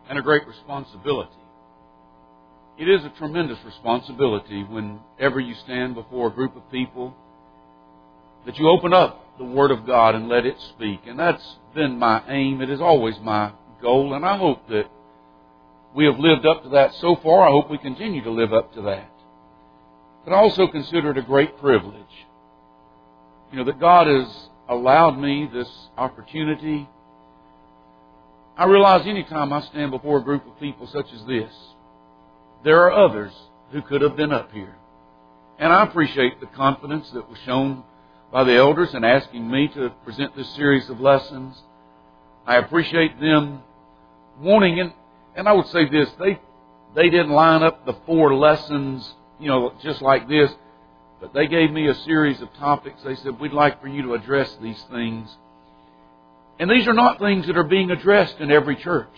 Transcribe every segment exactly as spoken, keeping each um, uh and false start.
and a great responsibility. It is a tremendous responsibility whenever you stand before a group of people that you open up the Word of God and let it speak. And that's been my aim. It is always my goal. And I hope that we have lived up to that so far. I hope we continue to live up to that. But I also consider it a great privilege, you know, that God has allowed me this opportunity. I realize any time I stand before a group of people such as this, there are others who could have been up here. And I appreciate the confidence that was shown by the elders in asking me to present this series of lessons. I appreciate them wanting, and, and I would say this, they they didn't line up the four lessons, you know, just like this, but they gave me a series of topics. They said, we'd like for you to address these things. And these are not things that are being addressed in every church.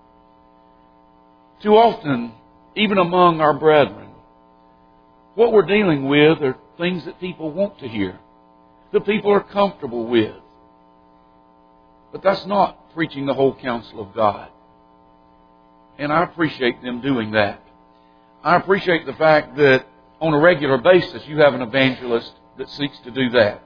Too often, even among our brethren, what we're dealing with are things that people want to hear, that people are comfortable with. But that's not preaching the whole counsel of God. And I appreciate them doing that. I appreciate the fact that on a regular basis you have an evangelist that seeks to do that.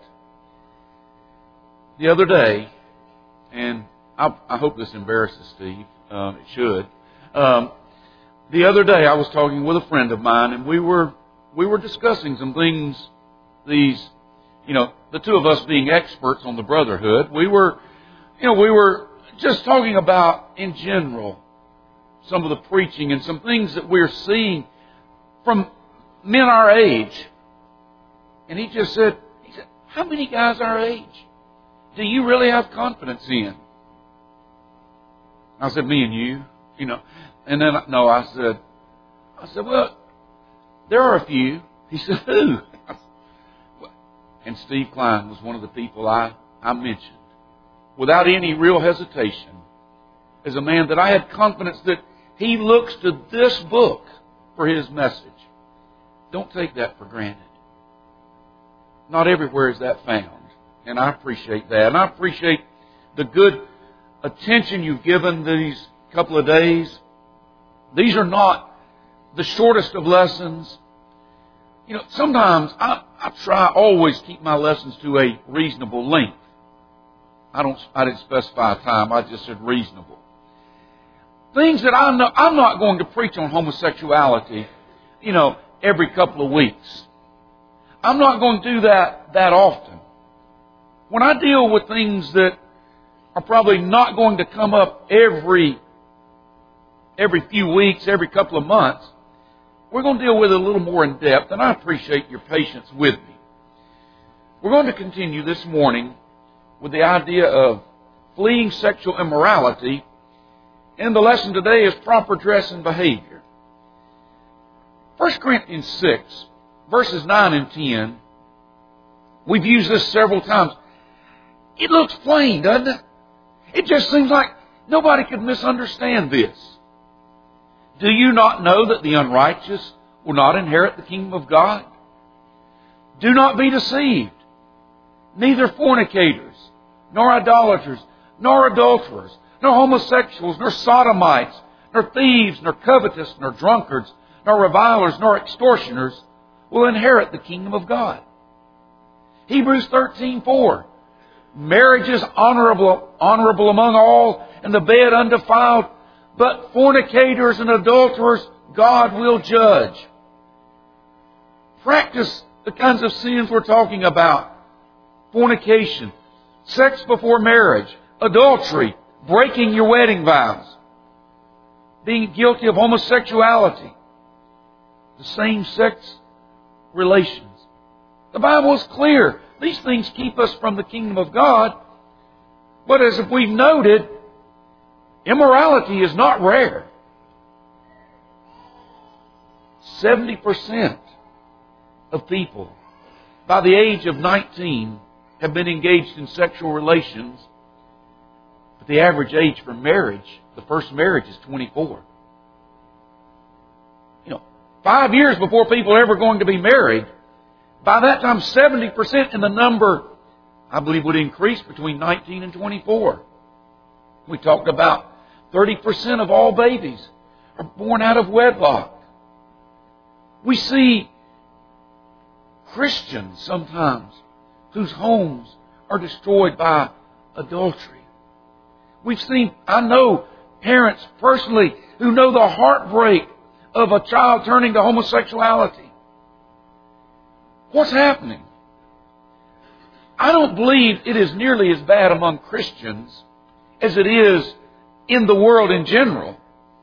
The other day, and I, I hope this embarrasses Steve, um, it should. Um, the other day I was talking with a friend of mine, and we were we were discussing some things. These, you know, the two of us being experts on the brotherhood, we were, you know, we were just talking about in general some of the preaching and some things that we're seeing from men our age. And he just said, he said, how many guys our age do you really have confidence in? I said, me and you, you know. And then, no, I said, I said, well, there are a few. He said, who? And Steve Klein was one of the people I, I mentioned, without any real hesitation, as a man that I had confidence that he looks to this book for his message. Don't take that for granted. Not everywhere is that found. And I appreciate that. And I appreciate the good attention you've given these couple of days. These are not the shortest of lessons. You know, sometimes I, I try always keep my lessons to a reasonable length. I don't. I didn't specify a time. I just said reasonable. Things that I know. I'm not going to preach on homosexuality, you know, every couple of weeks. I'm not going to do that that often. When I deal with things that are probably not going to come up every every few weeks, every couple of months, we're going to deal with it a little more in depth, and I appreciate your patience with me. We're going to continue this morning with the idea of fleeing sexual immorality, and the lesson today is proper dress and behavior. First Corinthians six, verses nine and ten, we've used this several times. It looks plain, doesn't it? It just seems like nobody could misunderstand this. Do you not know that the unrighteous will not inherit the kingdom of God? Do not be deceived. Neither fornicators, nor idolaters, nor adulterers, nor homosexuals, nor sodomites, nor thieves, nor covetous, nor drunkards, nor revilers, nor extortioners will inherit the kingdom of God. Hebrews thirteen four. Marriage is honorable, honorable among all, and the bed undefiled, but fornicators and adulterers God will judge. Practice the kinds of sins we're talking about. Fornication, sex before marriage, adultery, breaking your wedding vows, being guilty of homosexuality, the same-sex relations. The Bible is clear. These things keep us from the kingdom of God. But as we've noted, immorality is not rare. seventy percent of people by the age of nineteen have been engaged in sexual relations. But the average age for marriage, the first marriage, is twenty-four. You know, five years before people are ever going to be married, by that time seventy percent in the number, I believe, would increase between nineteen and twenty-four. We talked about thirty percent of all babies are born out of wedlock. We see Christians sometimes whose homes are destroyed by adultery. We've seen, I know parents personally who know the heartbreak of a child turning to homosexuality. What's happening? I don't believe it is nearly as bad among Christians as it is in the world in general.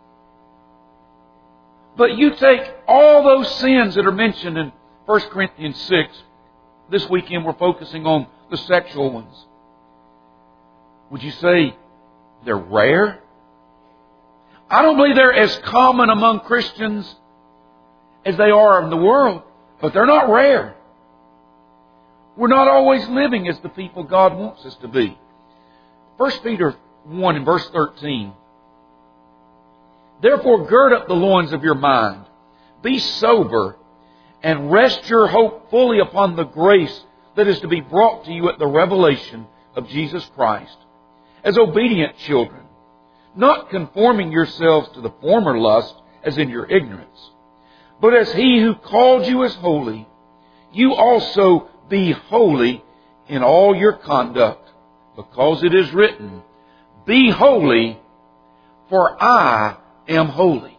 But you take all those sins that are mentioned in First Corinthians six. This weekend we're focusing on the sexual ones. Would you say they're rare? I don't believe they're as common among Christians as they are in the world, but they're not rare. We're not always living as the people God wants us to be. First Peter one and verse thirteen. Therefore gird up the loins of your mind. Be sober and rest your hope fully upon the grace that is to be brought to you at the revelation of Jesus Christ. As obedient children, not conforming yourselves to the former lust as in your ignorance, but as He who called you is holy, you also be holy in all your conduct, because it is written, Be holy, for I am holy.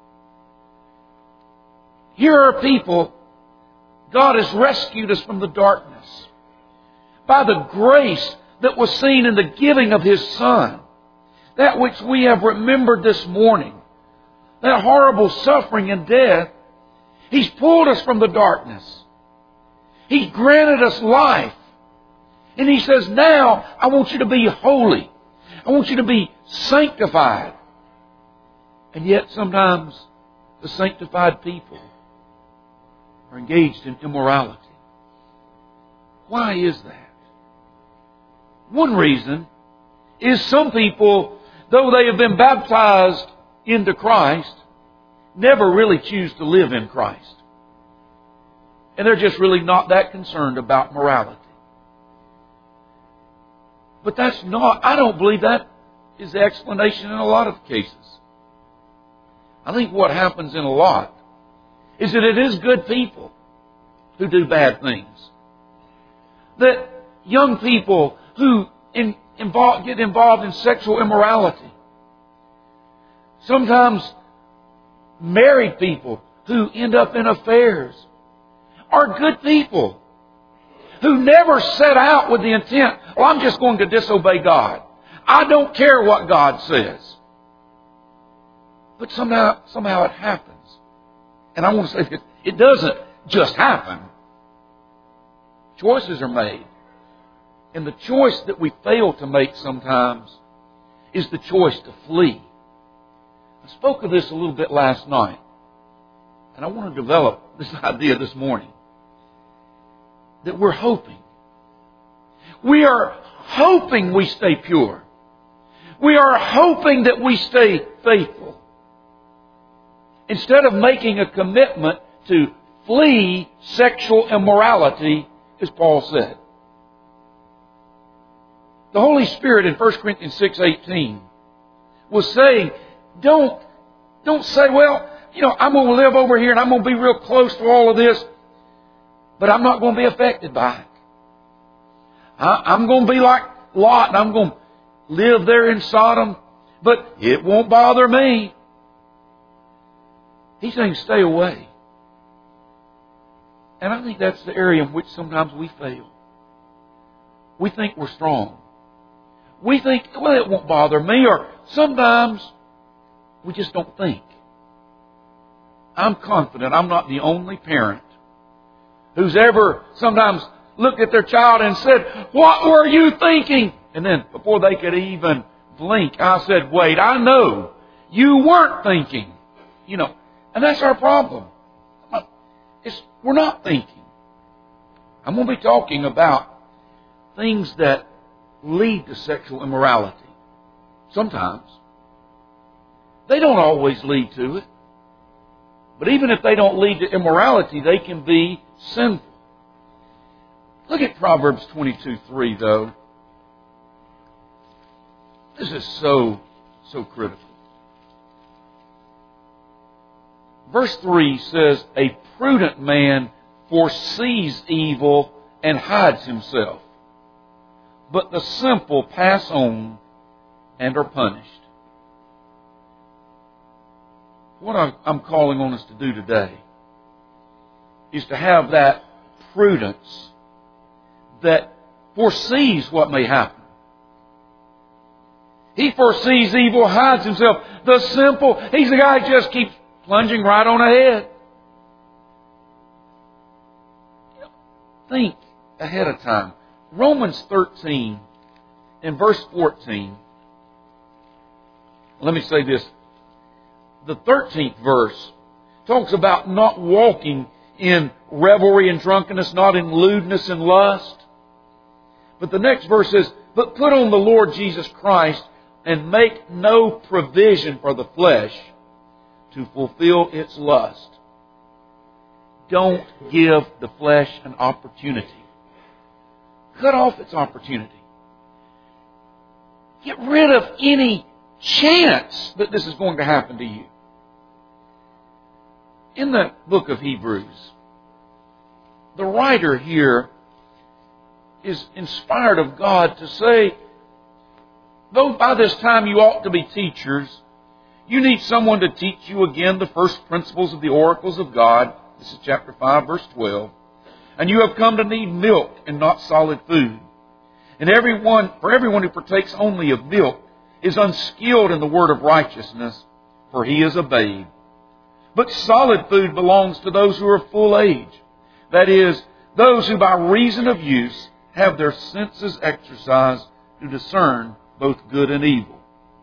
Here are people, God has rescued us from the darkness by the grace that was seen in the giving of His Son. That which we have remembered this morning. That horrible suffering and death. He's pulled us from the darkness. He's granted us life. And He says, now I want you to be holy. I want you to be sanctified. And yet sometimes the sanctified people are engaged in immorality. Why is that? One reason is some people, though they have been baptized into Christ, never really choose to live in Christ. And they're just really not that concerned about morality. But that's not, I don't believe that is the explanation in a lot of cases. I think what happens in a lot is that it is good people who do bad things. That young people who in, involve, get involved in sexual immorality. Sometimes married people who end up in affairs are good people who never set out with the intent, well, I'm just going to disobey God. I don't care what God says. But somehow, somehow it happens. And I want to say that it doesn't just happen. Choices are made. And the choice that we fail to make sometimes is the choice to flee. I spoke of this a little bit last night. And I want to develop this idea this morning. That we're hoping. We are hoping we stay pure. We are hoping that we stay faithful. Instead of making a commitment to flee sexual immorality, as Paul said. The Holy Spirit in First Corinthians six eighteen was saying, don't, don't say, well, you know, I'm going to live over here and I'm going to be real close to all of this, but I'm not going to be affected by it. I, I'm going to be like Lot and I'm going to live there in Sodom, but it won't bother me. He's saying stay away. And I think that's the area in which sometimes we fail. We think we're strong. We think, well, it won't bother me. Or sometimes we just don't think. I'm confident I'm not the only parent who's ever sometimes looked at their child and said, what were you thinking? And then before they could even blink, I said, wait, I know you weren't thinking. You know, and that's our problem. It's, we're not thinking. I'm going to be talking about things that lead to sexual immorality. Sometimes. They don't always lead to it. But even if they don't lead to immorality, they can be sinful. Look at Proverbs twenty-two three, though. This is so, so critical. Verse three says, a prudent man foresees evil and hides himself, but the simple pass on and are punished. What I'm calling on us to do today is to have that prudence that foresees what may happen. He foresees evil, hides himself. The simple, he's the guy who just keeps plunging right on ahead. Think ahead of time. Romans thirteen and verse fourteen. Let me say this. The thirteenth verse talks about not walking in revelry and drunkenness, not in lewdness and lust. But the next verse says, but put on the Lord Jesus Christ and make no provision for the flesh to fulfill its lust. Don't give the flesh an opportunity. Cut off its opportunity. Get rid of any chance that this is going to happen to you. In the book of Hebrews, the writer here is inspired of God to say, though by this time you ought to be teachers, you need someone to teach you again the first principles of the oracles of God. This is chapter five, verse twelve. And you have come to need milk and not solid food. And everyone, for everyone who partakes only of milk is unskilled in the word of righteousness, for he is a babe. But solid food belongs to those who are of full age. That is, those who by reason of use have their senses exercised to discern both good and evil.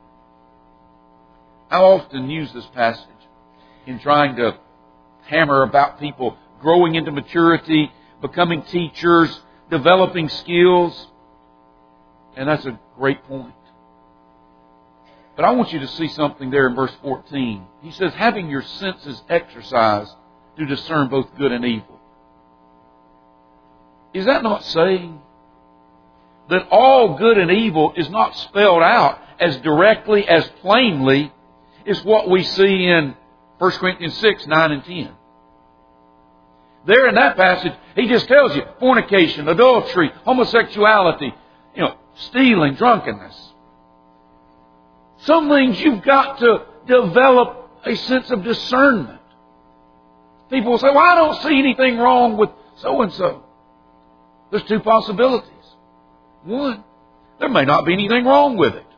I often use this passage in trying to hammer about people growing into maturity, becoming teachers, developing skills. And that's a great point. But I want you to see something there in verse fourteen. He says, having your senses exercised to discern both good and evil. Is that not saying that all good and evil is not spelled out as directly, as plainly as what we see in First Corinthians six, nine, and ten? There in that passage, he just tells you fornication, adultery, homosexuality, you know, stealing, drunkenness. Some things you've got to develop a sense of discernment. People will say, well, I don't see anything wrong with so-and-so. There's two possibilities. One, there may not be anything wrong with it.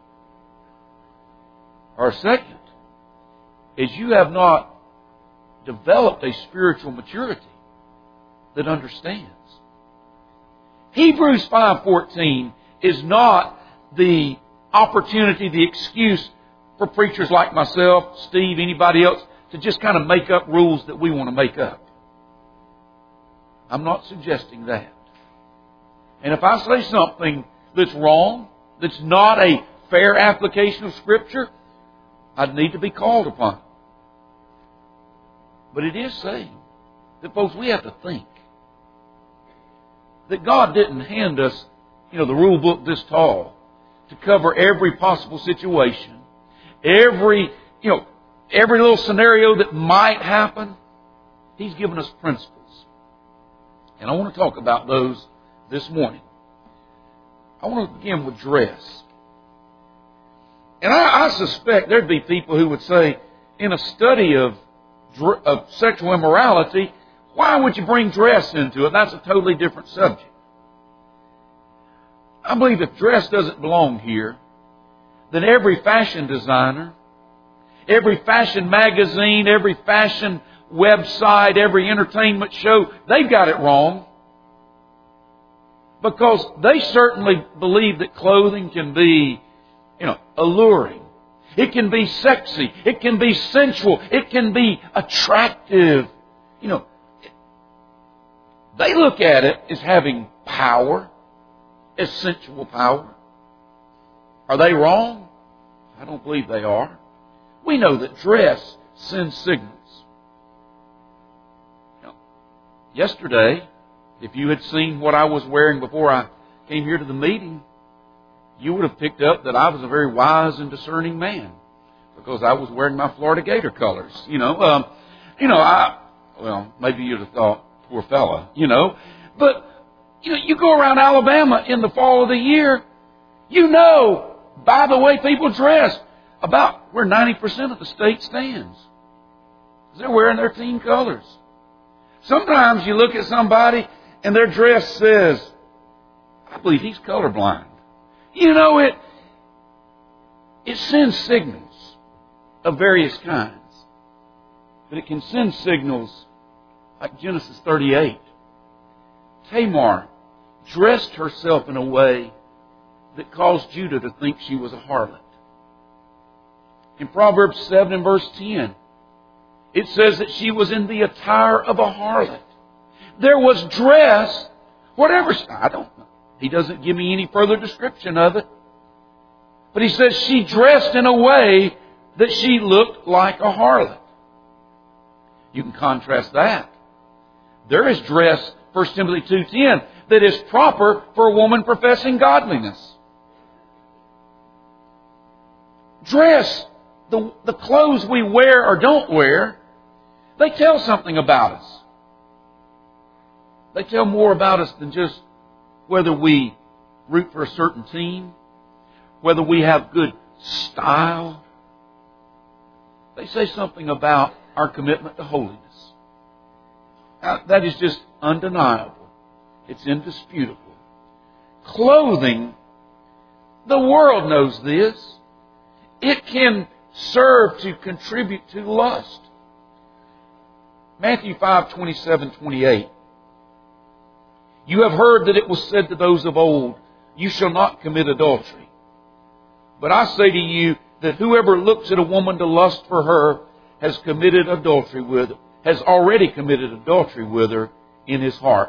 Or second, is you have not developed a spiritual maturity that understands. Hebrews five fourteen is not the opportunity, the excuse for preachers like myself, Steve, anybody else, to just kind of make up rules that we want to make up. I'm not suggesting that. And if I say something that's wrong, that's not a fair application of Scripture, I'd need to be called upon. But it is saying that, folks, we have to think that God didn't hand us, you know, the rule book this tall to cover every possible situation, every, you know, every little scenario that might happen. He's given us principles. And I want to talk about those this morning. I want to begin with dress. And I, I suspect there'd be people who would say, in a study of, of sexual immorality, why would you bring dress into it? That's a totally different subject. I believe if dress doesn't belong here, then every fashion designer, every fashion magazine, every fashion website, every entertainment show, they've got it wrong. Because they certainly believe that clothing can be, you know, alluring. It can be sexy. It can be sensual. It can be attractive. You know, they look at it as having power, as sensual power. Are they wrong? I don't believe they are. We know that dress sends signals. You know, yesterday, if you had seen what I was wearing before I came here to the meeting, you would have picked up that I was a very wise and discerning man because I was wearing my Florida Gator colors. You know, um, You know, I, well, maybe you'd have thought, poor fella, you know. But, you know, you go around Alabama in the fall of the year, you know, by the way people dress, about where ninety percent of the state stands. They're wearing their team colors. Sometimes you look at somebody and their dress says, I believe he's colorblind. You know, it, it sends signals of various kinds. But it can send signals like Genesis thirty-eight. Tamar dressed herself in a way that caused Judah to think she was a harlot. In Proverbs seven and verse ten, it says that she was in the attire of a harlot. There was dress, whatever, I don't know. He doesn't give me any further description of it. But he says she dressed in a way that she looked like a harlot. You can contrast that. There is dress, First Timothy two ten, that is proper for a woman professing godliness. Dress, the, the clothes we wear or don't wear, they tell something about us. They tell more about us than just whether we root for a certain team, whether we have good style. They say something about our commitment to holiness. Now, that is just undeniable. It's indisputable. Clothing, the world knows this. It can serve to contribute to lust. Matthew five, twenty-seven, twenty-eight. You have heard that it was said to those of old, you shall not commit adultery. But I say to you that whoever looks at a woman to lust for her has committed adultery with her, has already committed adultery with her in his heart.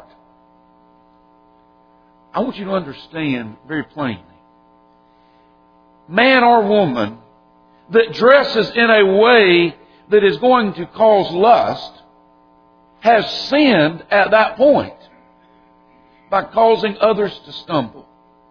I want you to understand very plainly. Man or woman that dresses in a way that is going to cause lust has sinned at that point by causing others to stumble.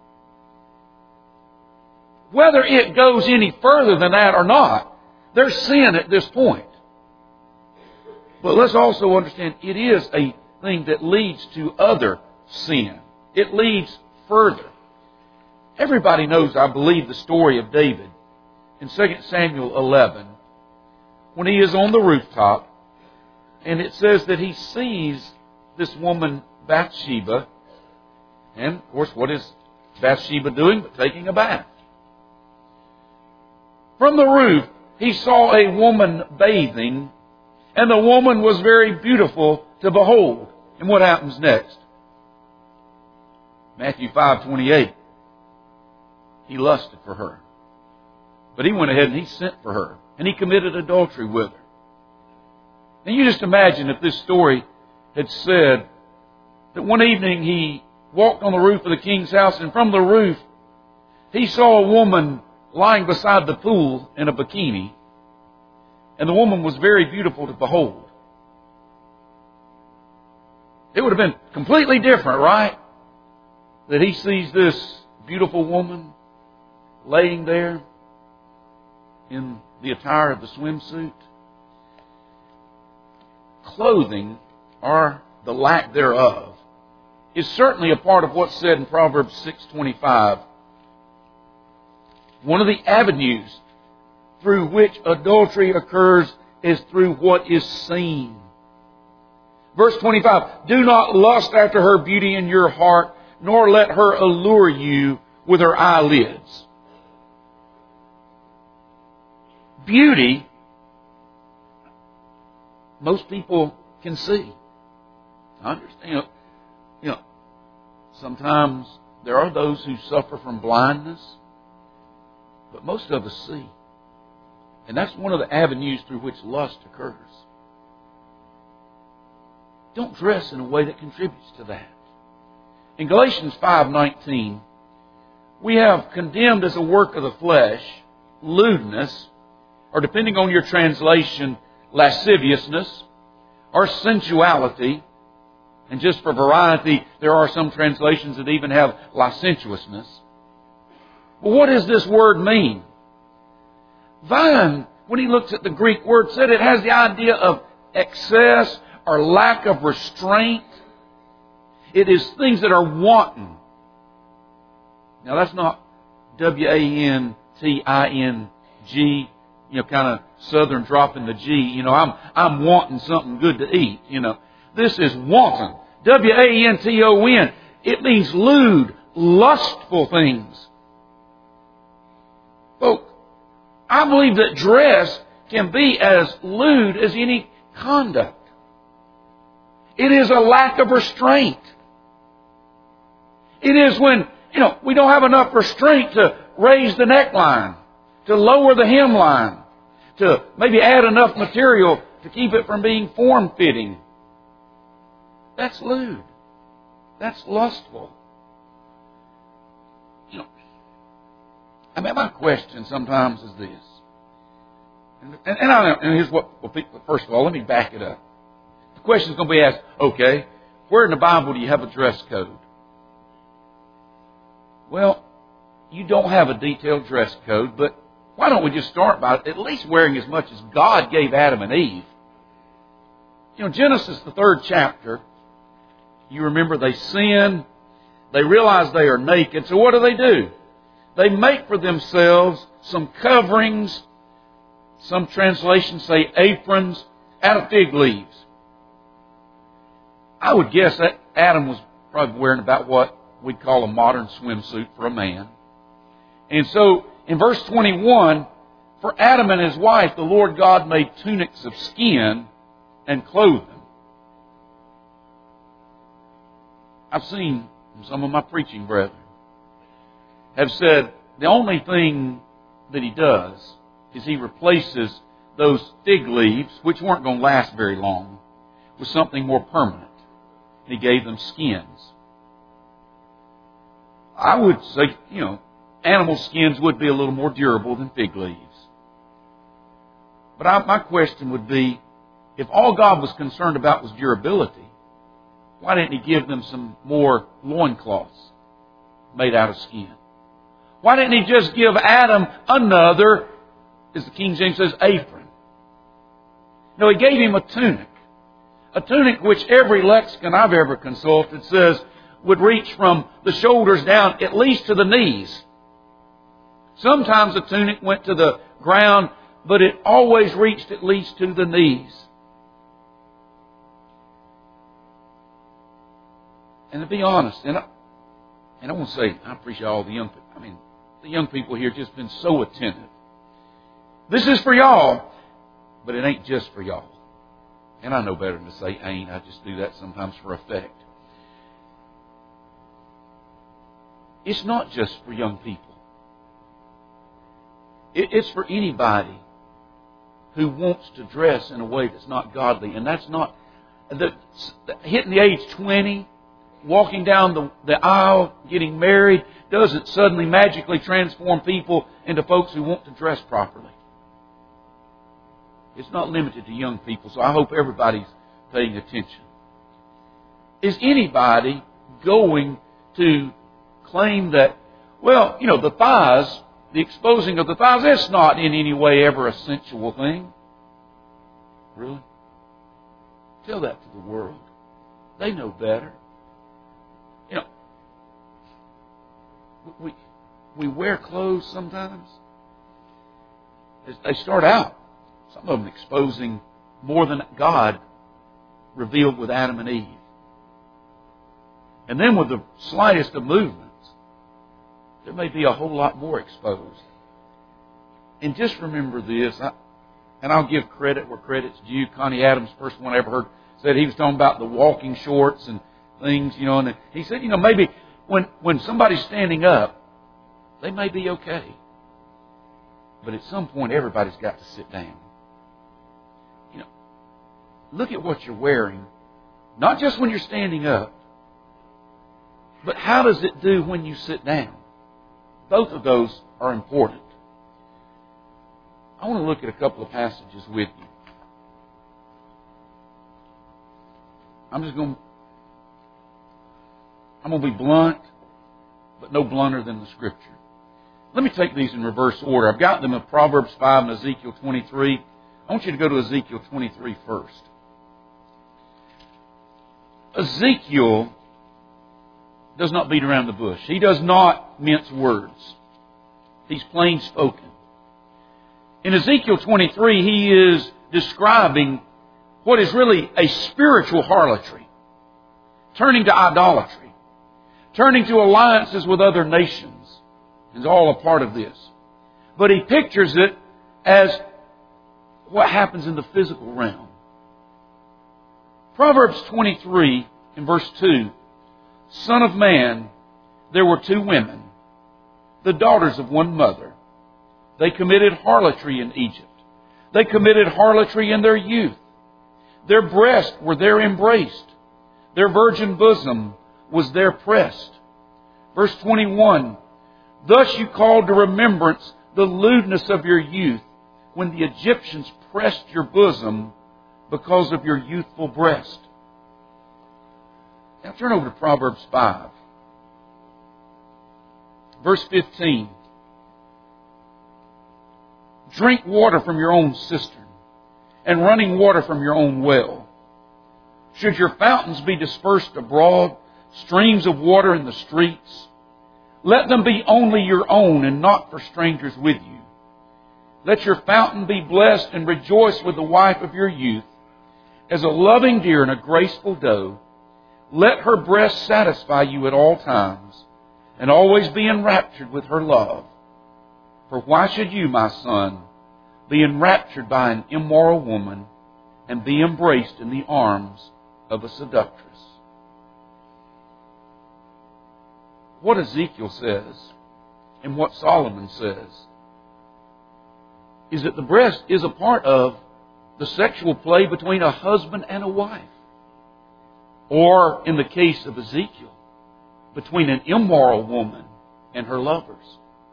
Whether it goes any further than that or not, there's sin at this point. But let's also understand it is a thing that leads to other sin. It leads further. Everybody knows, I believe, the story of David in Second Samuel eleven when he is on the rooftop and it says that he sees this woman Bathsheba. And, of course, what is Bathsheba doing but taking a bath? From the roof, he saw a woman bathing, and the woman was very beautiful to behold. And what happens next? Matthew five twenty-eight. He lusted for her. But he went ahead and he sent for her. And he committed adultery with her. And you just imagine if this story had said that one evening he walked on the roof of the king's house, and from the roof he saw a woman lying beside the pool in a bikini. And the woman was very beautiful to behold. It would have been completely different, right? That he sees this beautiful woman laying there in the attire of the swimsuit. Clothing, or the lack thereof, is certainly a part of what's said in Proverbs six twenty-five. One of the avenues through which adultery occurs is through what is seen. Verse twenty-five, do not lust after her beauty in your heart, nor let her allure you with her eyelids. Beauty, most people can see. I understand. You know, sometimes there are those who suffer from blindness, but most of us see. And that's one of the avenues through which lust occurs. Don't dress in a way that contributes to that. In Galatians five nineteen, we have condemned as a work of the flesh lewdness, or depending on your translation, lasciviousness, or sensuality. And just for variety, there are some translations that even have licentiousness. But what does this word mean? Vine, when he looks at the Greek word, said it has the idea of excess or lack of restraint. It is things that are wanton. Now that's not W A N T I N G, you know, kind of southern dropping the G. You know, I'm I'm wanting something good to eat, you know. This is wanton. W A N T O N. It means lewd, lustful things. Folks, I believe that dress can be as lewd as any conduct. It is a lack of restraint. It is when, you know, we don't have enough restraint to raise the neckline, to lower the hemline, to maybe add enough material to keep it from being form-fitting. That's lewd. That's lustful. You know, I mean, my question sometimes is this. And, and, and, I, and here's what, well, first of all, let me back it up. The question is going to be asked, okay, where in the Bible do you have a dress code? Well, you don't have a detailed dress code, but why don't we just start by at least wearing as much as God gave Adam and Eve? You know, Genesis, the third chapter, you remember they sin, they realize they are naked, so what do they do? They make for themselves some coverings, some translations say aprons, out of fig leaves. I would guess that Adam was probably wearing about what we'd call a modern swimsuit for a man. And so, in verse twenty-one, for Adam and his wife, the Lord God made tunics of skin and clothed them. I've seen some of my preaching brethren have said the only thing that he does is he replaces those fig leaves, which weren't going to last very long, with something more permanent. He gave them skins. I would say, you know, animal skins would be a little more durable than fig leaves. But I, my question would be, if all God was concerned about was durability, why didn't He give them some more loincloths made out of skin? Why didn't He just give Adam another, as the King James says, apron? No, He gave him a tunic. A tunic which every lexicon I've ever consulted says would reach from the shoulders down at least to the knees. Sometimes the tunic went to the ground, but it always reached at least to the knees. And to be honest, and I, and I want to say, I appreciate all the young people. I mean, the young people here have just been so attentive. This is for y'all, but it ain't just for y'all. And I know better than to say ain't. I just do that sometimes for effect. It's not just for young people. It's for anybody who wants to dress in a way that's not godly. And that's not the, hitting the age twenty, walking down the, the aisle, getting married, doesn't suddenly magically transform people into folks who want to dress properly. It's not limited to young people, so I hope everybody's paying attention. Is anybody going to claim that, well, you know, the thighs, the exposing of the thighs, that's not in any way ever a sensual thing? Really? Tell that to the world. They know better. You know, we we wear clothes sometimes. They start out, some of them exposing more than God revealed with Adam and Eve. And then with the slightest of movements, there may be a whole lot more exposed. And just remember this, I, and I'll give credit where credit's due. Connie Adams, first one I ever heard, said he was talking about the walking shorts and things, you know, and he said, you know, maybe when, when somebody's standing up, they may be okay. But at some point, everybody's got to sit down. You know, look at what you're wearing, not just when you're standing up, but how does it do when you sit down? Both of those are important. I want to look at a couple of passages with you. I'm just going to, I'm going to be blunt, but no blunter than the Scripture. Let me take these in reverse order. I've got them in Proverbs five and Ezekiel twenty-three. I want you to go to Ezekiel twenty-three first. Ezekiel does not beat around the bush. He does not mince words. He's plain spoken. In Ezekiel twenty-three, he is describing what is really a spiritual harlotry. Turning to idolatry. Turning to alliances with other nations. Is all a part of this. But he pictures it as what happens in the physical realm. Proverbs twenty-three in verse two. Son of man, there were two women, the daughters of one mother. They committed harlotry in Egypt. They committed harlotry in their youth. Their breasts were there embraced. Their virgin bosom was there pressed. Verse twenty-one. Thus you called to remembrance the lewdness of your youth, when the Egyptians pressed your bosom because of your youthful breast. Now turn over to Proverbs five. Verse fifteen. Drink water from your own cistern, and running water from your own well. Should your fountains be dispersed abroad, streams of water in the streets, let them be only your own and not for strangers with you. Let your fountain be blessed and rejoice with the wife of your youth. As a loving deer and a graceful doe, let her breast satisfy you at all times, and always be enraptured with her love. For why should you, my son, be enraptured by an immoral woman and be embraced in the arms of a seductress? What Ezekiel says and what Solomon says is that the breast is a part of the sexual play between a husband and a wife. Or, in the case of Ezekiel, between an immoral woman and her lovers.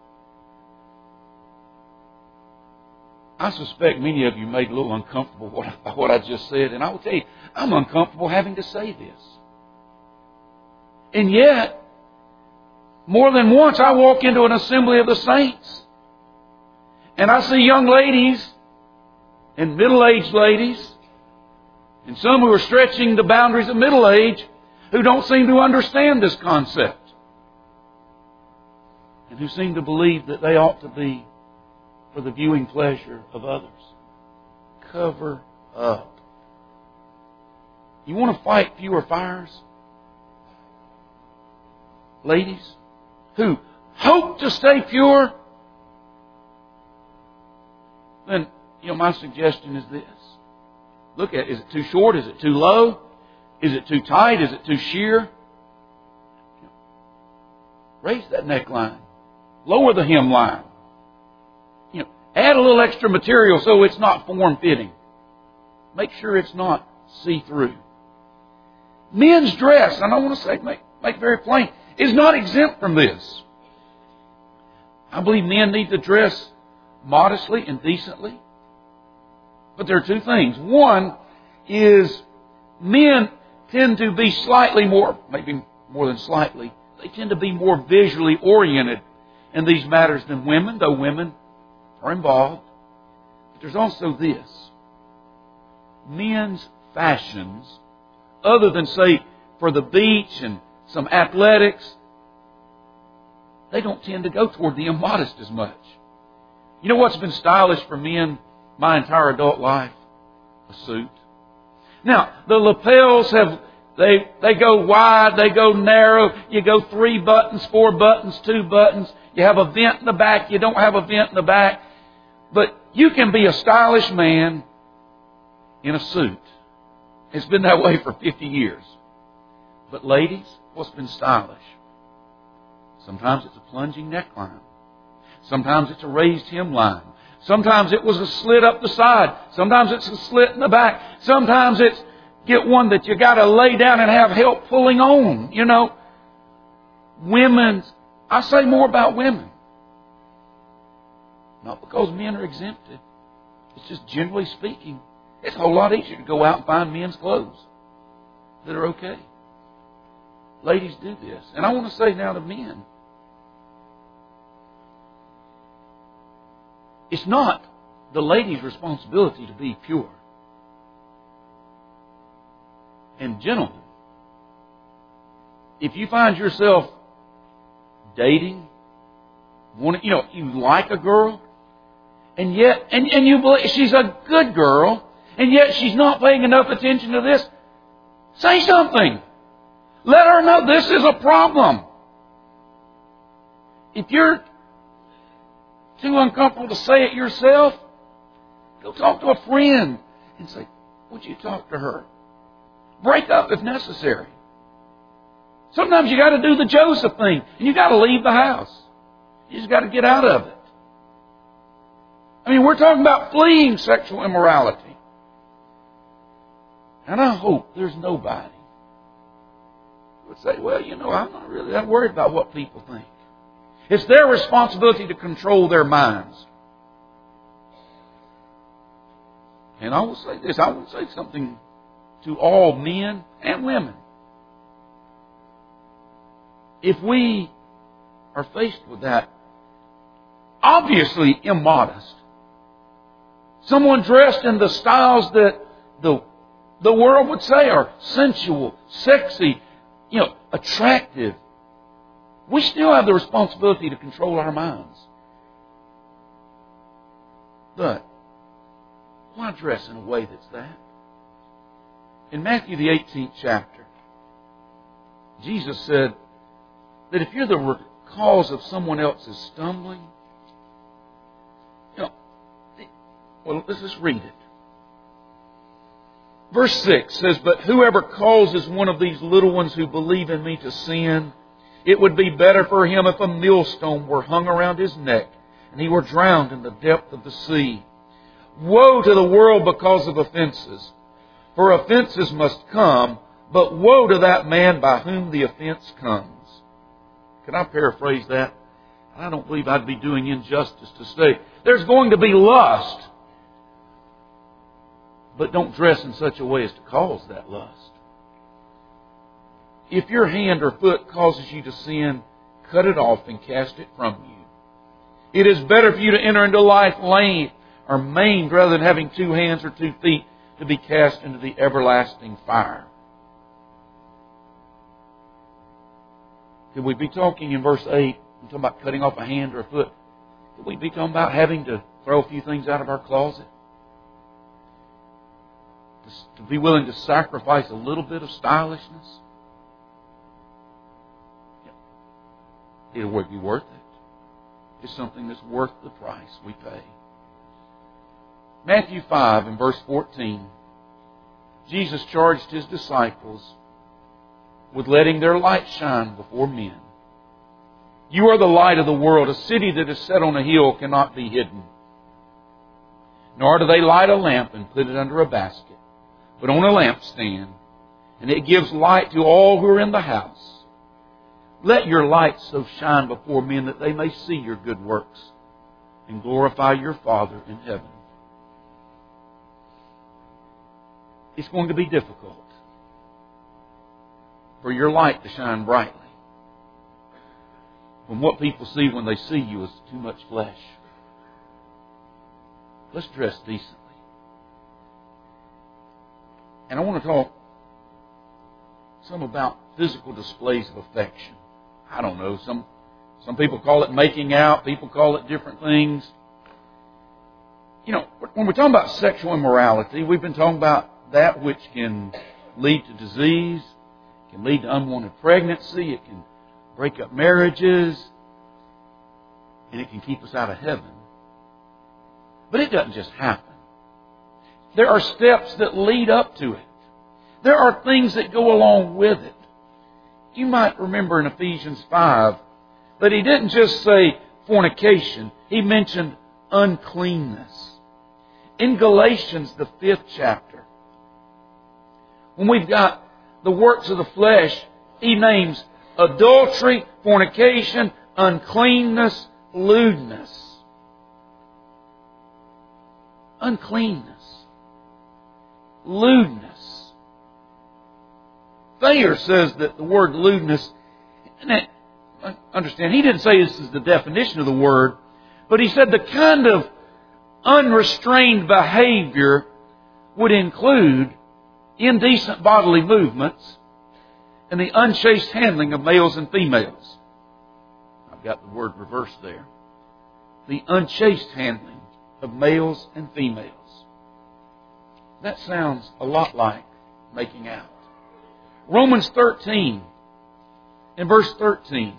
I suspect many of you made a little uncomfortable by what I just said, and I will tell you, I'm uncomfortable having to say this. And yet, more than once I walk into an assembly of the saints, and I see young ladies and middle-aged ladies, and some who are stretching the boundaries of middle age, who don't seem to understand this concept, and who seem to believe that they ought to be for the viewing pleasure of others. Cover up. You want to fight fewer fires? Ladies who hope to stay pure, then, you know, my suggestion is this. Look at it. Is it too short? Is it too low? Is it too tight? Is it too sheer? Raise that neckline. Lower the hemline. You know, add a little extra material so it's not form-fitting. Make sure it's not see-through. Men's dress, and I want to say, make, make very plain, is not exempt from this. I believe men need to dress modestly and decently. But there are two things. One is men tend to be slightly more, maybe more than slightly, they tend to be more visually oriented in these matters than women, though women are involved. But there's also this. Men's fashions, other than, say, for the beach and some athletics, they don't tend to go toward the immodest as much. You know what's been stylish for men my entire adult life? A suit. Now, the lapels have, they, they go wide, they go narrow. You go three buttons, four buttons, two buttons. You have a vent in the back, you don't have a vent in the back. But you can be a stylish man in a suit. It's been that way for fifty years. But ladies, what's been stylish? Sometimes it's a plunging neckline. Sometimes it's a raised hemline. Sometimes it was a slit up the side. Sometimes it's a slit in the back. Sometimes it's get one that you got to lay down and have help pulling on. You know, women's, I say more about women. Not because men are exempted. It's just generally speaking, it's a whole lot easier to go out and find men's clothes that are okay. Ladies do this. And I want to say now to men, it's not the lady's responsibility to be pure. And gentlemen, if you find yourself dating, want, you know, you like a girl, and yet, and, and you believe she's a good girl, and yet she's not paying enough attention to this, say something. Let her know this is a problem. If you're too uncomfortable to say it yourself, go talk to a friend and say, would you talk to her? Break up if necessary. Sometimes you got to do the Joseph thing, and you got to leave the house. You just got to get out of it. I mean, we're talking about fleeing sexual immorality. And I hope there's nobody who would say, well, you know, I'm not really that worried about what people think. It's their responsibility to control their minds. And I will say this, I will say something to all men and women. If we are faced with that, obviously immodest, someone dressed in the styles that the, the world would say are sensual, sexy, you know, attractive, we still have the responsibility to control our minds. But why dress in a way that's that? In Matthew the eighteenth chapter, Jesus said that if you're the cause of someone else's stumbling, you know, well, let's just read it. Verse six says, but whoever causes one of these little ones who believe in me to sin, it would be better for him if a millstone were hung around his neck and he were drowned in the depth of the sea. Woe to the world because of offenses, for offenses must come, but woe to that man by whom the offense comes. Can I paraphrase that? I don't believe I'd be doing injustice to say there's going to be lust, but don't dress in such a way as to cause that lust. If your hand or foot causes you to sin, cut it off and cast it from you. It is better for you to enter into life lame or maimed rather than having two hands or two feet to be cast into the everlasting fire. Could we be talking in verse eight, talking about cutting off a hand or a foot? Could we be talking about having to throw a few things out of our closet? To be willing to sacrifice a little bit of stylishness? It would be worth it. It's something that's worth the price we pay. Matthew five and verse fourteen, Jesus charged His disciples with letting their light shine before men. You are the light of the world. A city that is set on a hill cannot be hidden. Nor do they light a lamp and put it under a basket, but on a lampstand, and it gives light to all who are in the house. Let your light so shine before men that they may see your good works and glorify your Father in heaven. It's going to be difficult for your light to shine brightly when what people see when they see you is too much flesh. Let's dress decently. And I want to talk some about physical displays of affection. I don't know, some some people call it making out, people call it different things. You know, when we're talking about sexual immorality, we've been talking about that which can lead to disease, can lead to unwanted pregnancy, it can break up marriages, and it can keep us out of heaven. But it doesn't just happen. There are steps that lead up to it. There are things that go along with it. You might remember in Ephesians five that he didn't just say fornication. He mentioned uncleanness. In Galatians, the fifth chapter, when we've got the works of the flesh, he names adultery, fornication, uncleanness, lewdness. Uncleanness. Lewdness. Thayer says that the word lewdness, and understand, he didn't say this is the definition of the word, but he said the kind of unrestrained behavior would include indecent bodily movements and the unchaste handling of males and females. I've got the word reversed there. The unchaste handling of males and females. That sounds a lot like making out. Romans thirteen, in verse thirteen.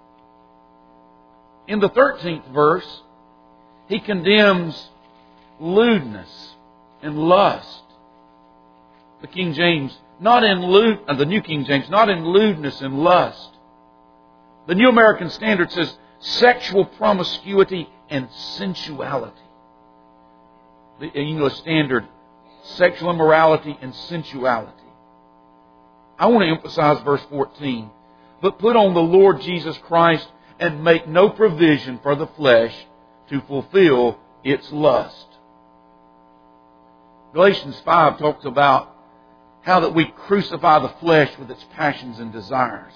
In the thirteenth verse, he condemns lewdness and lust. The King James, not in lewd, uh, the New King James, not in lewdness and lust. The New American Standard says sexual promiscuity and sensuality. The English Standard, sexual immorality and sensuality. I want to emphasize verse fourteen. But put on the Lord Jesus Christ and make no provision for the flesh to fulfill its lust. Galatians five talks about how that we crucify the flesh with its passions and desires.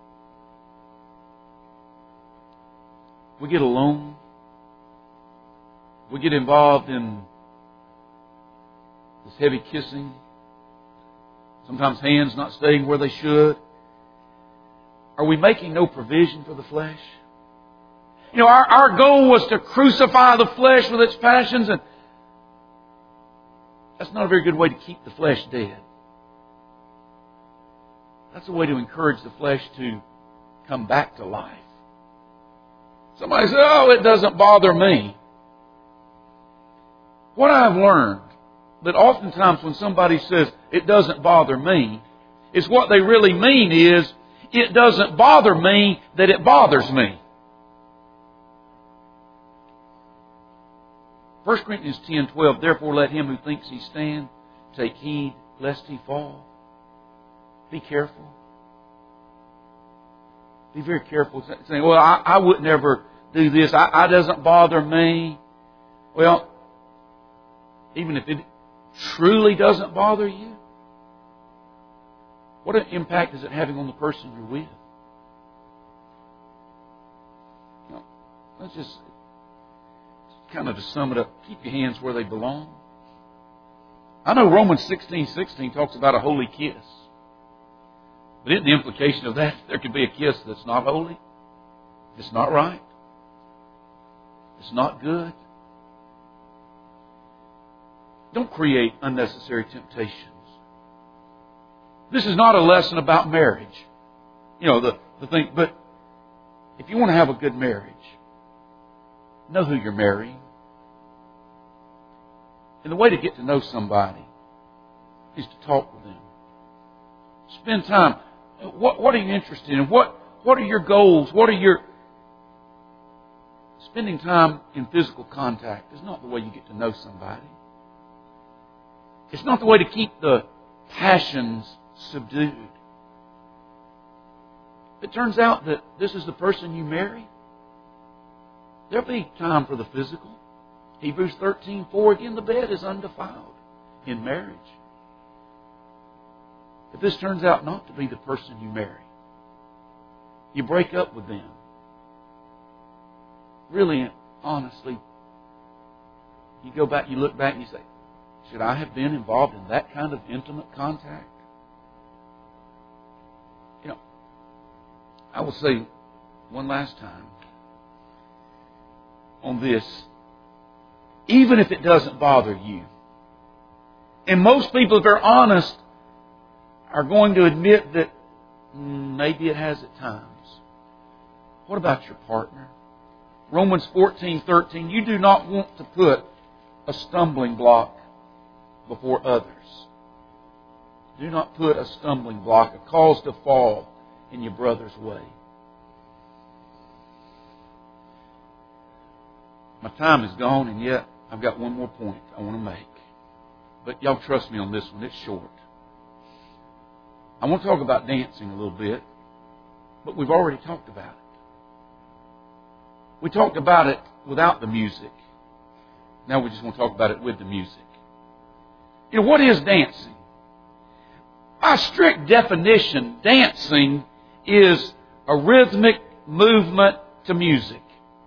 We get alone. We get involved in this heavy kissing. Sometimes hands not staying where they should. Are we making no provision for the flesh? You know, our, our goal was to crucify the flesh with its passions, and that's not a very good way to keep the flesh dead. That's a way to encourage the flesh to come back to life. Somebody says, oh, it doesn't bother me. What I've learned, that oftentimes when somebody says, it doesn't bother me, is what they really mean is, it doesn't bother me that it bothers me. First Corinthians ten twelve, therefore let him who thinks he stand take heed lest he fall. Be careful. Be very careful saying, well, I, I would never do this. I, I doesn't bother me. Well, even if it truly doesn't bother you, what impact is it having on the person you're with? You know, let's just kind of to sum it up, keep your hands where they belong. I know Romans sixteen sixteen talks about a holy kiss. But isn't the implication of that there could be a kiss that's not holy? It's not right. It's not good. Don't create unnecessary temptations. This is not a lesson about marriage. You know, the, the thing, but if you want to have a good marriage, know who you're marrying. And the way to get to know somebody is to talk with them. Spend time. What, what are you interested in? What, what are your goals? What are your... Spending time in physical contact is not the way you get to know somebody. It's not the way to keep the passions subdued. If it turns out that this is the person you marry, there'll be time for the physical. Hebrews thirteen four, again, the bed is undefiled in marriage. If this turns out not to be the person you marry, you break up with them. Really, honestly, you go back, you look back and you say, should I have been involved in that kind of intimate contact? You know, I will say one last time on this, even if it doesn't bother you, and most people, if they're honest, are going to admit that maybe it has at times. What about your partner? Romans fourteen thirteen, you do not want to put a stumbling block before others. Do not put a stumbling block, a cause to fall in your brother's way. My time is gone, and yet I've got one more point I want to make. But y'all trust me on this one, it's short. I want to talk about dancing a little bit, but we've already talked about it. We talked about it without the music. Now we just want to talk about it with the music. You know, what is dancing? By strict definition, dancing is a rhythmic movement to music.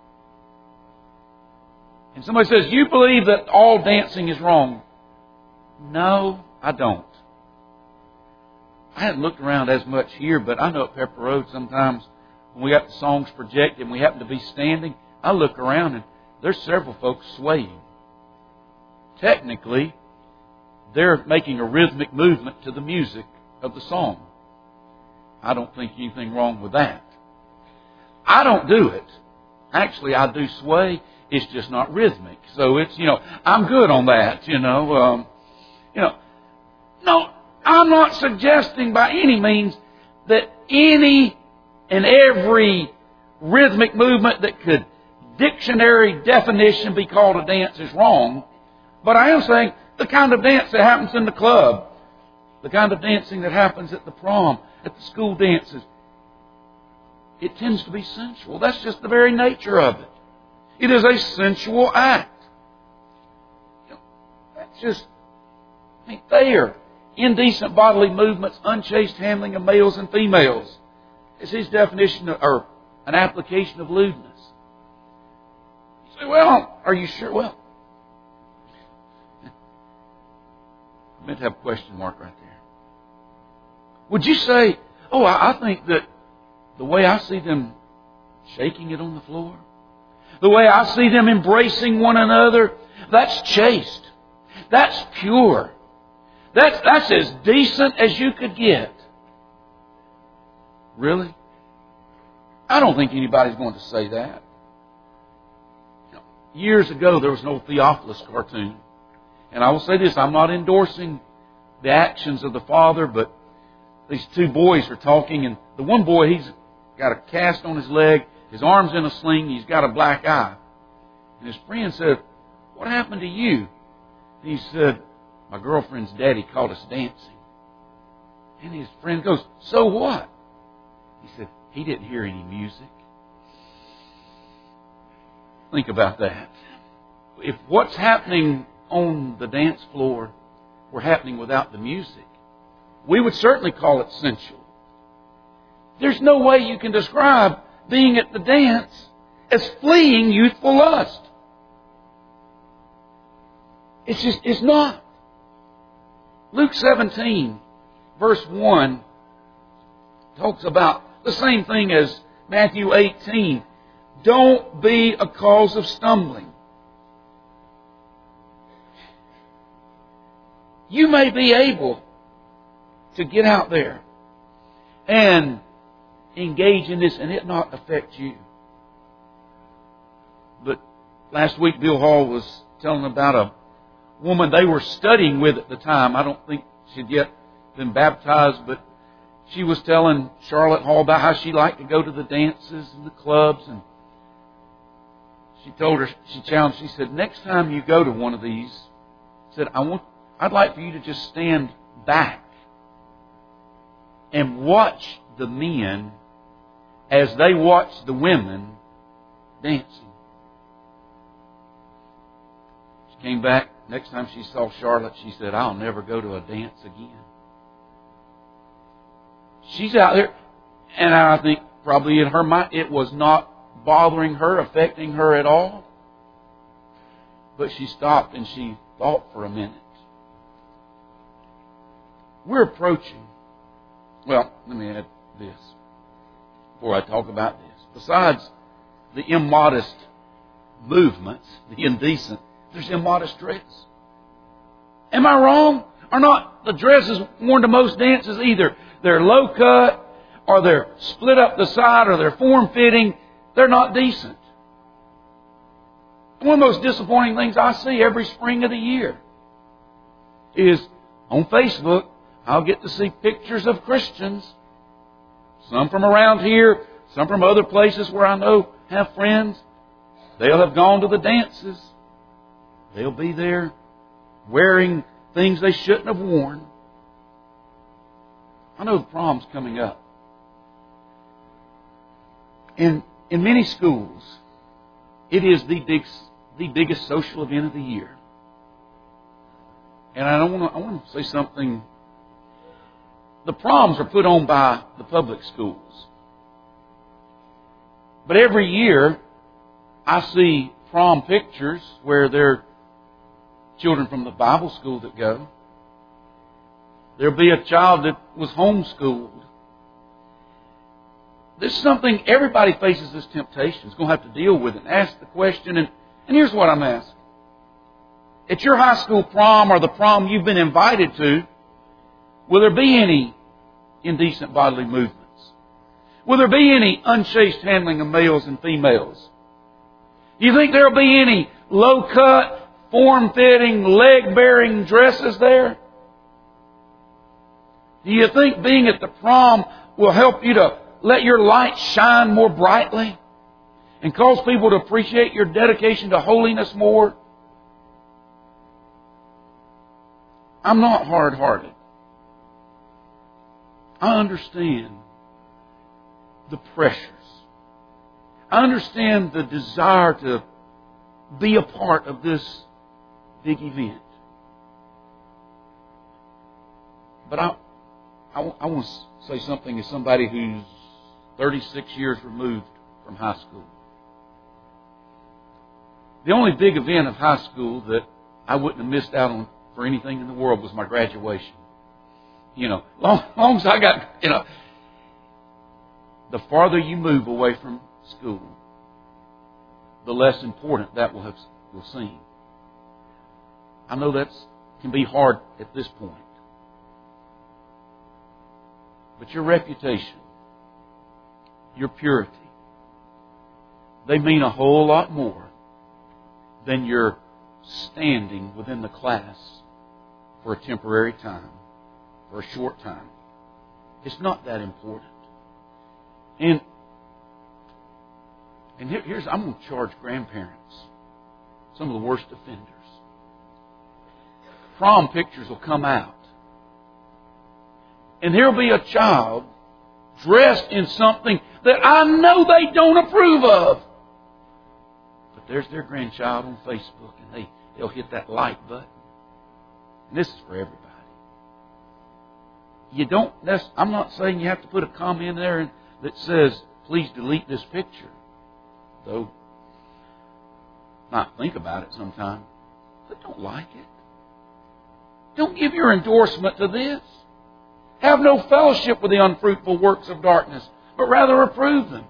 And somebody says, you believe that all dancing is wrong? No, I don't. I hadn't looked around as much here, but I know at Pepper Road sometimes when we got the songs projected and we happen to be standing, I look around and there's several folks swaying. Technically, they're making a rhythmic movement to the music of the song. I don't think anything wrong with that. I don't do it. Actually, I do sway. It's just not rhythmic. So it's, you know, I'm good on that, you know. Um, you know, no, I'm not suggesting by any means that any and every rhythmic movement that could dictionary definition be called a dance is wrong. But I am saying the kind of dance that happens in the club, the kind of dancing that happens at the prom, at the school dances, it tends to be sensual. That's just the very nature of it. It is a sensual act. You know, that's just, I mean, they are indecent bodily movements, unchaste handling of males and females. It's his definition of, or an application of lewdness. You say, well, are you sure? Well, I meant to have a question mark right there. Would you say, oh, I, I think that the way I see them shaking it on the floor, the way I see them embracing one another, that's chaste. That's pure. That's, that's as decent as you could get. Really? I don't think anybody's going to say that. You know, years ago, there was an old Theophilus cartoon. And I will say this, I'm not endorsing the actions of the father, but these two boys are talking, and the one boy, he's got a cast on his leg, his arm's in a sling, he's got a black eye. And his friend said, what happened to you? And he said, my girlfriend's daddy caught us dancing. And his friend goes, so what? He said, he didn't hear any music. Think about that. If what's happening on the dance floor were happening without the music, we would certainly call it sensual. There's no way you can describe being at the dance as fleeing youthful lust. It's just, it's not. Luke seventeen, verse one, talks about the same thing as Matthew eighteen. Don't be a cause of stumbling. You may be able to get out there and engage in this and it not affect you. But last week Bill Hall was telling about a woman they were studying with at the time. I don't think she'd yet been baptized, but she was telling Charlotte Hall about how she liked to go to the dances and the clubs. And she told her, she challenged, she said, next time you go to one of these, said, I want, I'd like for you to just stand back and watch the men as they watch the women dancing. She came back. Next time she saw Charlotte, she said, I'll never go to a dance again. She's out there, and I think probably in her mind it was not bothering her, affecting her at all. But she stopped and she thought for a minute. We're approaching, well, let me add this before I talk about this. Besides the immodest movements, the indecent, there's immodest dress. Am I wrong? Are not the dresses worn to most dances either they're low cut, or they're split up the side, or they're form fitting? They're not decent. One of the most disappointing things I see every spring of the year is on Facebook, I'll get to see pictures of Christians, some from around here, some from other places where I know have friends. They'll have gone to the dances. They'll be there wearing things they shouldn't have worn. I know the prom's coming up. In in many schools, it is the big the biggest social event of the year. And I don't want to I want to say something. The proms are put on by the public schools. But every year I see prom pictures where they're children from the Bible school that go. There'll be a child that was homeschooled. This is something everybody faces this temptation. Is going to have to deal with it and ask the question. And, and here's what I'm asking. At your high school prom or the prom you've been invited to, will there be any indecent bodily movements? Will there be any unchaste handling of males and females? Do you think there will be any low-cut, form-fitting, leg-bearing dresses there? Do you think being at the prom will help you to let your light shine more brightly and cause people to appreciate your dedication to holiness more? I'm not hard-hearted. I understand the pressures. I understand the desire to be a part of this big event. But I, I, I want to say something as somebody who's thirty-six years removed from high school. The only big event of high school that I wouldn't have missed out on for anything in the world was my graduation. You know, long, long as I got, you know, the farther you move away from school, the less important that will have will seem. I know that can be hard at this point. But your reputation, your purity, they mean a whole lot more than your standing within the class for a temporary time, for a short time. It's not that important. And and here, here's, I'm going to charge grandparents, some of the worst offenders. Prom pictures will come out. And there'll be a child dressed in something that I know they don't approve of. But there's their grandchild on Facebook, and they, they'll hit that like button. And this is for everybody. You don't, I'm not saying you have to put a comment in there that says, please delete this picture. Though, not think about it sometime. But don't like it. Don't give your endorsement to this. Have no fellowship with the unfruitful works of darkness, but rather approve them.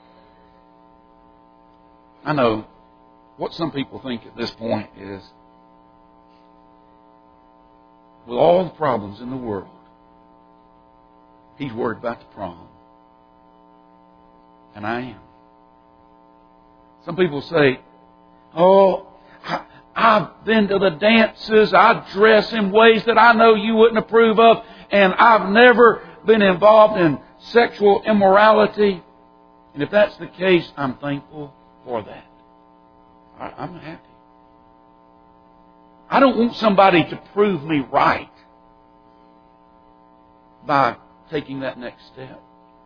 I know what some people think at this point is, with all the problems in the world, he's worried about the prom. And I am. Some people say, oh, I, I've been to the dances, I dress in ways that I know you wouldn't approve of, and I've never been involved in sexual immorality. And if that's the case, I'm thankful for that. I, I'm happy. I don't want somebody to prove me right by taking that next step.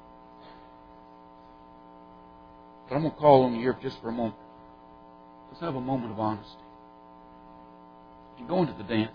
But I'm going to call on you here just for a moment. Let's have a moment of honesty. You're going to the dances.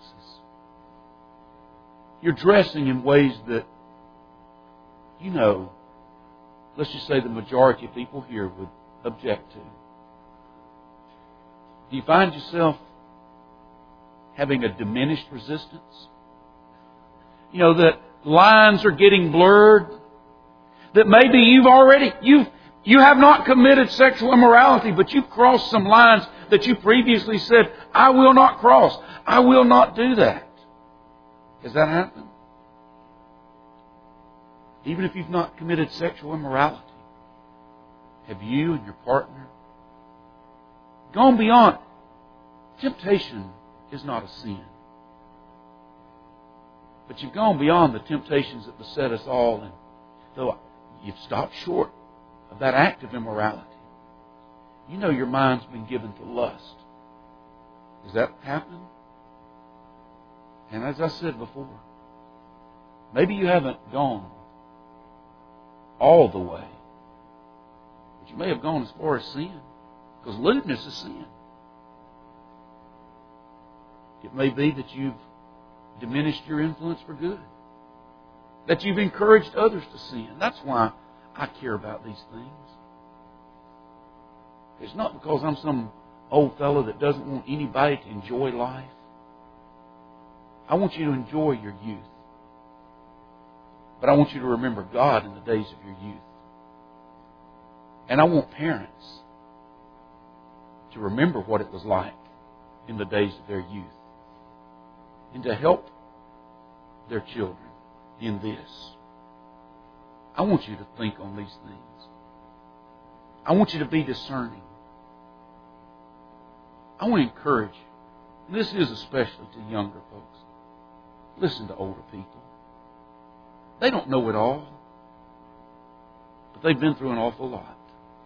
You're dressing in ways that, you know, let's just say the majority of people here would object to. Do you find yourself having a diminished resistance? You know, that lines are getting blurred. That maybe you've already, you've, you have not committed sexual immorality, but you've crossed some lines that you previously said, I will not cross. I will not do that. Has that happened? Even if you've not committed sexual immorality, have you and your partner gone beyond? Temptation is not a sin. But you've gone beyond the temptations that beset us all, and though you've stopped short of that act of immorality, you know your mind's been given to lust. Has that happened? And as I said before, maybe you haven't gone all the way, but you may have gone as far as sin, because lewdness is sin. It may be that you've diminished your influence for good, that you've encouraged others to sin. That's why I care about these things. It's not because I'm some old fellow that doesn't want anybody to enjoy life. I want you to enjoy your youth. But I want you to remember God in the days of your youth. And I want parents to remember what it was like in the days of their youth. And to help their children in this. I want you to think on these things. I want you to be discerning. I want to encourage you. And this is especially to younger folks. Listen to older people. They don't know it all. But they've been through an awful lot.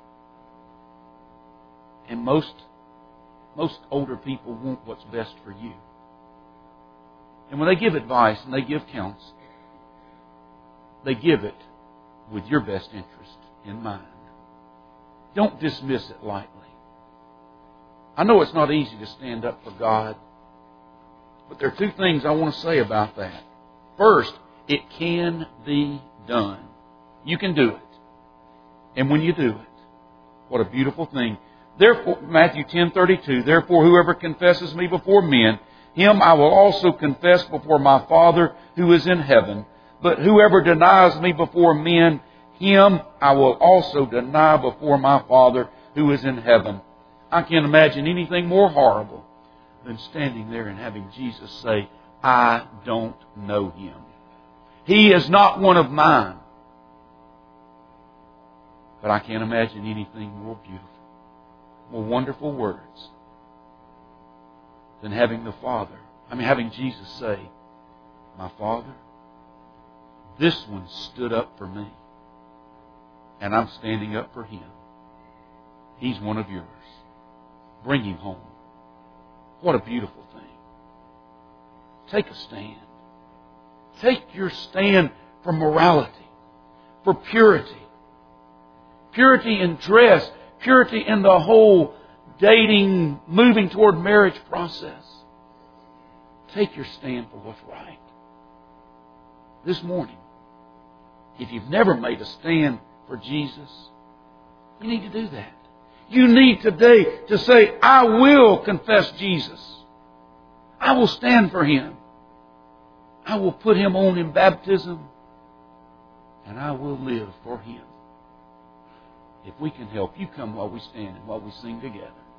And most, most older people want what's best for you. And when they give advice and they give counsel, they give it with your best interest in mind. Don't dismiss it lightly. I know it's not easy to stand up for God, but there are two things I want to say about that. First, it can be done. You can do it. And when you do it, what a beautiful thing. Therefore, Matthew ten thirty-two, therefore whoever confesses me before men, him I will also confess before my Father who is in heaven. But whoever denies me before men, him I will also deny before my Father who is in heaven. I can't imagine anything more horrible than standing there and having Jesus say, I don't know him. He is not one of mine. But I can't imagine anything more beautiful, more wonderful words than having the Father, I mean having Jesus say, my Father, this one stood up for me. And I'm standing up for him. He's one of yours. Bring him home. What a beautiful thing. Take a stand. Take your stand for morality, for purity. Purity in dress, purity in the whole dating, moving toward marriage process. Take your stand for what's right. This morning, if you've never made a stand for Jesus, you need to do that. You need today to say, I will confess Jesus. I will stand for him. I will put him on in baptism. And I will live for him. If we can help, you come while we stand and while we sing together.